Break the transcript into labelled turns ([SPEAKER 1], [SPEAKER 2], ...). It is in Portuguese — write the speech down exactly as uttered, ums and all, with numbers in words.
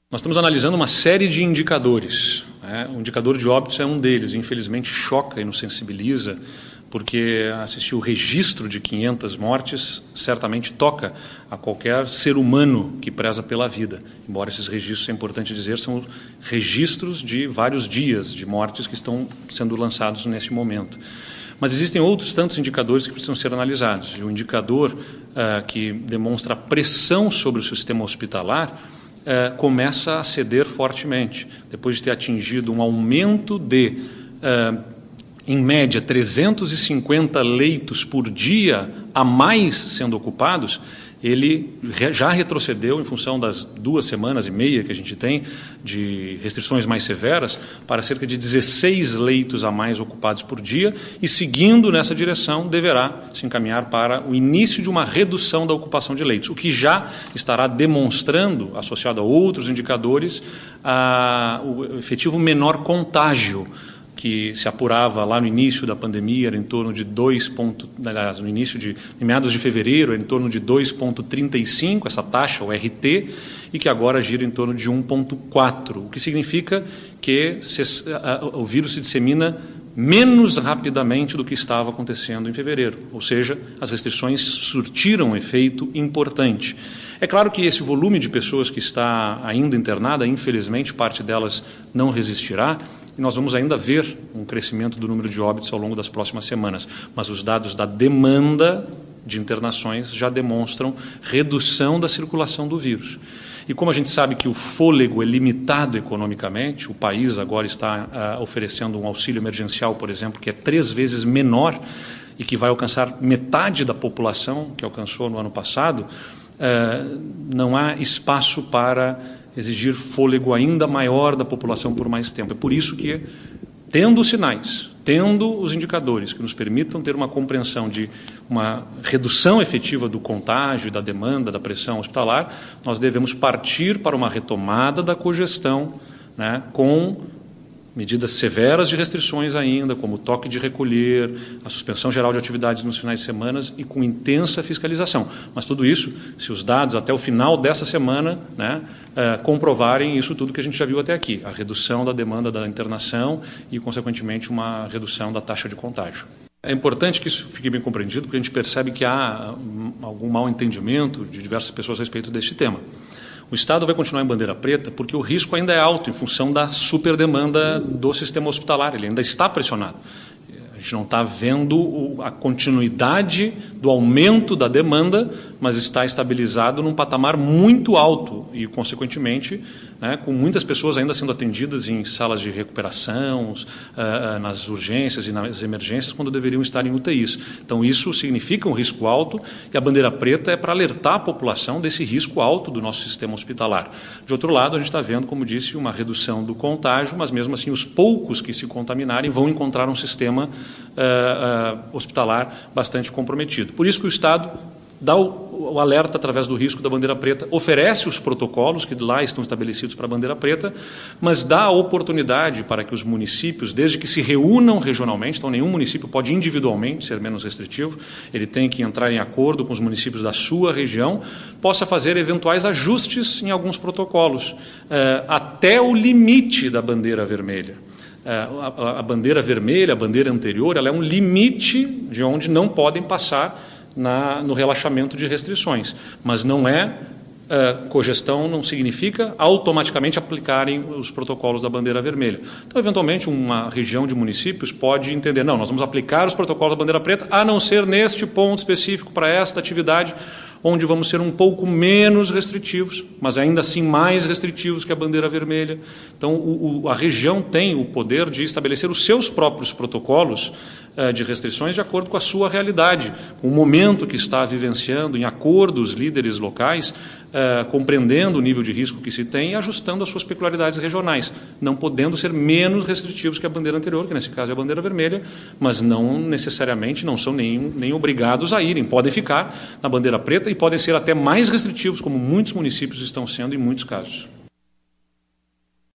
[SPEAKER 1] Nós estamos analisando uma série de indicadores. Né? O indicador de óbitos é um deles. Infelizmente, choca e nos sensibiliza, porque assistir o registro de quinhentas mortes certamente toca a qualquer ser humano que preza pela vida. Embora esses registros, é importante dizer, são registros de vários dias de mortes que estão sendo lançados neste momento. Mas existem outros tantos indicadores que precisam ser analisados. E o indicador uh, que demonstra a pressão sobre o sistema hospitalar Uh, começa a ceder fortemente, depois de ter atingido um aumento de, uh, em média, trezentos e cinquenta leitos por dia a mais sendo ocupados. Ele já retrocedeu em função das duas semanas e meia que a gente tem de restrições mais severas para cerca de dezesseis leitos a mais ocupados por dia e, seguindo nessa direção, deverá se encaminhar para o início de uma redução da ocupação de leitos, o que já estará demonstrando, associado a outros indicadores, a, o efetivo menor contágio, que se apurava lá no início da pandemia, era em torno de dois, aliás, no início de em meados de fevereiro, era em torno de dois vírgula trinta e cinco, essa taxa, o R T, e que agora gira em torno de um vírgula quatro, o que significa que se, a, o vírus se dissemina menos rapidamente do que estava acontecendo em fevereiro, ou seja, as restrições surtiram um efeito importante. É claro que esse volume de pessoas que está ainda internada, infelizmente, parte delas não resistirá, e nós vamos ainda ver um crescimento do número de óbitos ao longo das próximas semanas. Mas os dados da demanda de internações já demonstram redução da circulação do vírus. E como a gente sabe que o fôlego é limitado economicamente, o país agora está uh, oferecendo um auxílio emergencial, por exemplo, que é três vezes menor e que vai alcançar metade da população que alcançou no ano passado, uh, não há espaço para exigir fôlego ainda maior da população por mais tempo. É por isso que, tendo os sinais, tendo os indicadores que nos permitam ter uma compreensão de uma redução efetiva do contágio, da demanda, da pressão hospitalar, nós devemos partir para uma retomada da cogestão, né, com medidas severas de restrições ainda, como o toque de recolher, a suspensão geral de atividades nos finais de semana e com intensa fiscalização. Mas tudo isso, se os dados até o final dessa semana, né, uh, comprovarem isso tudo que a gente já viu até aqui, a redução da demanda da internação e, consequentemente, uma redução da taxa de contágio. É importante que isso fique bem compreendido, porque a gente percebe que há algum mal entendimento de diversas pessoas a respeito deste tema. O Estado vai continuar em bandeira preta porque o risco ainda é alto em função da superdemanda do sistema hospitalar, ele ainda está pressionado. A gente não está vendo a continuidade do aumento da demanda, mas está estabilizado num patamar muito alto e, consequentemente, né, com muitas pessoas ainda sendo atendidas em salas de recuperação, uh, nas urgências e nas emergências, quando deveriam estar em U T Is. Então, isso significa um risco alto e a bandeira preta é para alertar a população desse risco alto do nosso sistema hospitalar. De outro lado, a gente está vendo, como disse, uma redução do contágio, mas mesmo assim os poucos que se contaminarem vão encontrar um sistema uh, uh, hospitalar bastante comprometido. Por isso que o Estado dá o, o alerta através do risco da bandeira preta, oferece os protocolos que lá estão estabelecidos para a bandeira preta, mas dá a oportunidade para que os municípios, desde que se reúnam regionalmente, então nenhum município pode individualmente ser menos restritivo, ele tem que entrar em acordo com os municípios da sua região, possa fazer eventuais ajustes em alguns protocolos, eh, até o limite da bandeira vermelha. A, a, a bandeira vermelha, a bandeira anterior, ela é um limite de onde não podem passar Na, no relaxamento de restrições, mas não é, uh, cogestão não significa automaticamente aplicarem os protocolos da bandeira vermelha. Então, eventualmente, uma região de municípios pode entender, não, nós vamos aplicar os protocolos da bandeira preta, a não ser neste ponto específico para esta atividade, onde vamos ser um pouco menos restritivos, mas ainda assim mais restritivos que a bandeira vermelha. Então, o, o, a região tem o poder de estabelecer os seus próprios protocolos uh, de restrições de acordo com a sua realidade, com o momento que está vivenciando, em acordo os líderes locais, uh, compreendendo o nível de risco que se tem e ajustando as suas peculiaridades regionais, não podendo ser menos restritivos que a bandeira anterior, que nesse caso é a bandeira vermelha, mas não necessariamente, não são nem, nem obrigados a irem, podem ficar na bandeira preta e podem ser até mais restritivos, como muitos municípios estão sendo em muitos casos.